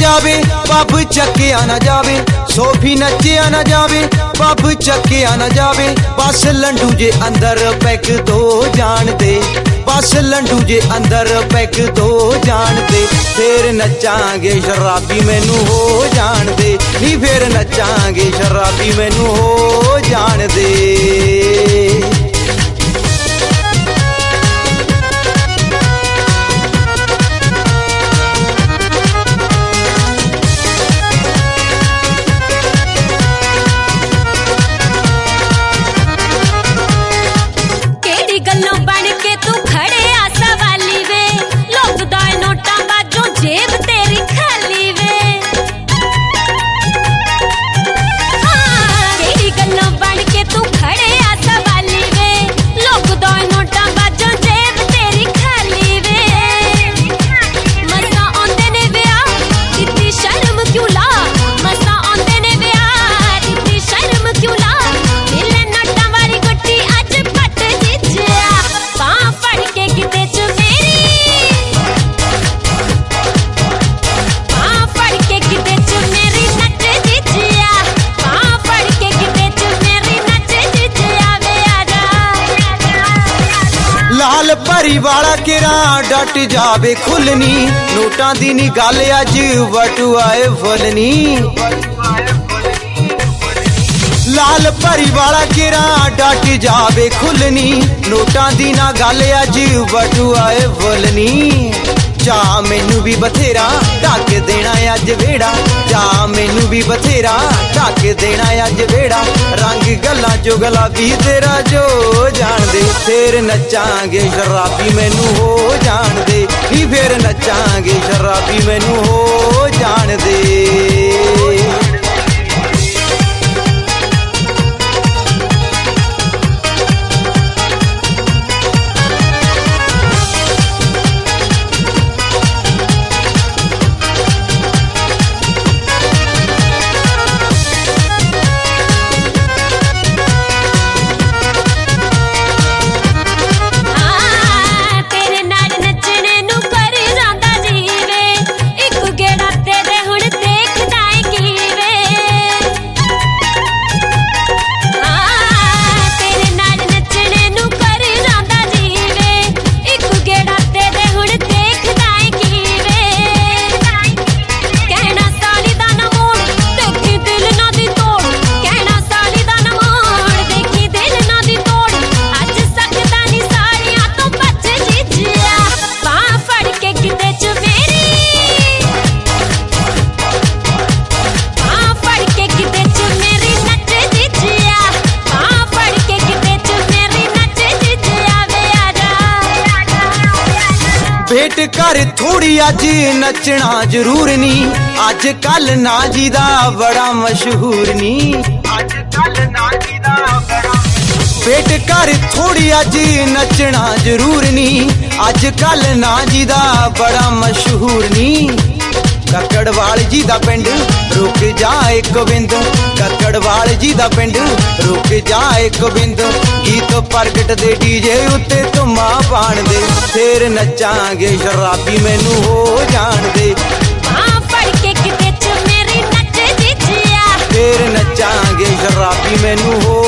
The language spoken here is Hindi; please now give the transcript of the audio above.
जावे पब चक्या ना जावे, सोफी नचिया ना जावे पब चक्या ना जावे। बस लंडू जे अंदर पैक तो जान दे, बस लंडू जे अंदर पैक तो जान दे। फिर नचांगे शराबी मैनू हो जान दे, नी फिर नचांगे शराबी मैनू हो जान दे। लाल परी वाला केरा डट जावे खुलनी, नोटां दी नी गल अज वटुआए फुलनी। लाल परी वाला केरा डट जावे खुलनी, नोटां दी ना गल अज वटुआए फुलनी। जा मैनू भी बथेरा ढक देना अज वेड़ा, जा मैनू भी बथेरा ढक देना अज वेड़ा। रंग गल्लां चो गुलाबी तेरा जो जान दे, फिर नचांगे शराबी मैनू हो जान दे, नी फिर नचांगे शराबी मैनू हो जान दे। भेट कर थोड़ी अज नचना जरूर नी, अज कल ना जी दा बड़ा मशहूर नी। भेट कर थोड़ी अज नचना जरूर नी, अज कल ना जी दा बड़ा मशहूर नी। ककड़वाल जी दा पिंड रुक जा एक बिंद, ककड़वाल जी दा पिंड रुक जा एक बिंद। गीत प्रगट दे डीजे उत्ते धुम्मा पाण दे, फिर नचांगे शराबी मैनू हो जान दे। फिर नचांगे शराबी मैनू हो